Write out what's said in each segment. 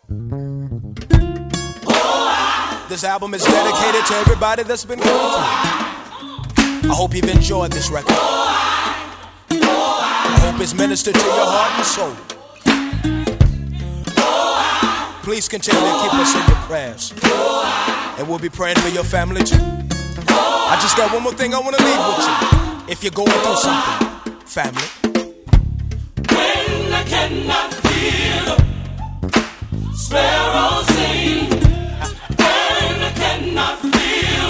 This album is dedicated to everybody that's been going through. I hope you've enjoyed this record. I hope it's ministered to your heart and soul. Please continue to keep us in your prayers. And we'll be praying for your family too. I just got one more thing I want to leave with you. If you're going through something, family. When I cannot hear sparrows sing, when I cannot feel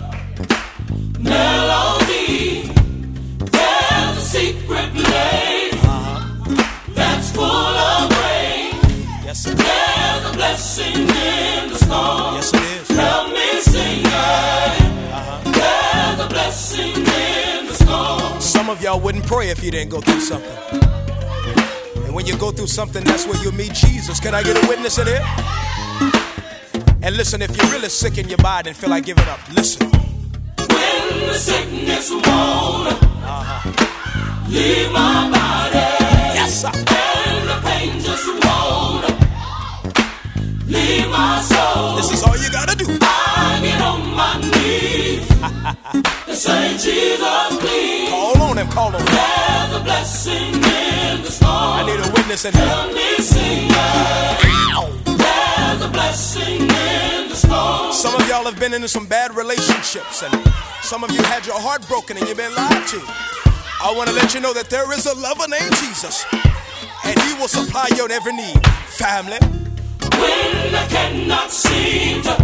melody, there's a secret place that's full of rain. Yes, it is. There's a blessing in the storm. Yes, it is. Help me sing it. There's a blessing in the storm. Some of y'all wouldn't pray if you didn't go through something. And when you go through something, that's where you meet Jesus. Can I get a witness in here? And listen, if you're really sick in your body and feel like giving up, listen. When the sickness won't leave my body, Yes, sir. and the pain just won't leave my soul, This is all you gotta do. I get on my knees and say, Jesus, please. Call on him, call on him. There's a blessing in the storm. I need a witness in here. Help me sing it. There's a blessing in the storm. Some of y'all have been into some bad relationships, and some of you had your heart broken and you've been lied to. I want to let you know that there is a lover named Jesus, and he will supply your every need. Family. When I cannot seem to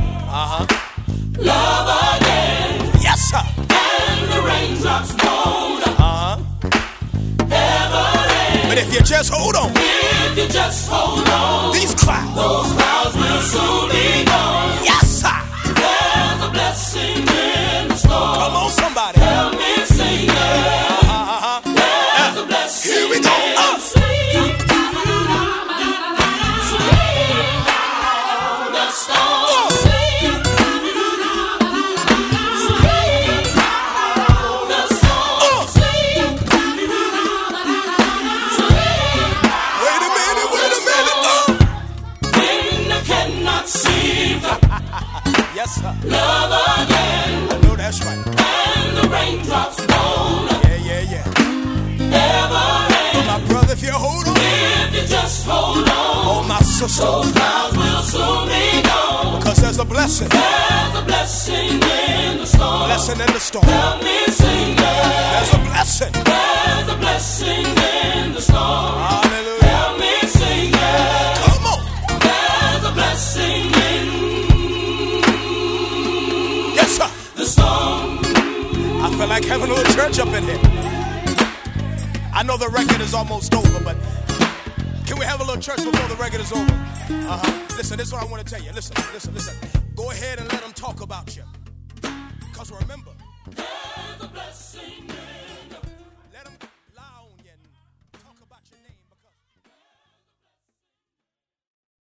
love again, Yes, sir. and the raindrops won't ever end. But if you just hold on, If you just hold on, these clouds. those clouds will soon be gone. Yes, sir. There's a blessing in the storm. Come on, somebody. Help me sing it. There's a blessing. Here we go. in the storm. The storm. The storm. Wait a minute, wait a minute. When I cannot seem to Yes, sir. love again, I know that's right. and the raindrops won't Yeah. ever end. But my brother, if you hold on, If you just hold on, oh my sister, those clouds will soon be gone. because there's a blessing. There's a blessing in the storm. Blessing in the storm. Help me sing it. There's a blessing. There's a blessing in the storm. Hallelujah. Help me sing it. Come on. There's a blessing in Yes, sir. the storm. I feel like having a little church up in here. I know the record is almost over, but can we have a little church before the record is over? Listen, this is what I want to tell you. Listen. Go ahead and let them talk about you. Because remember,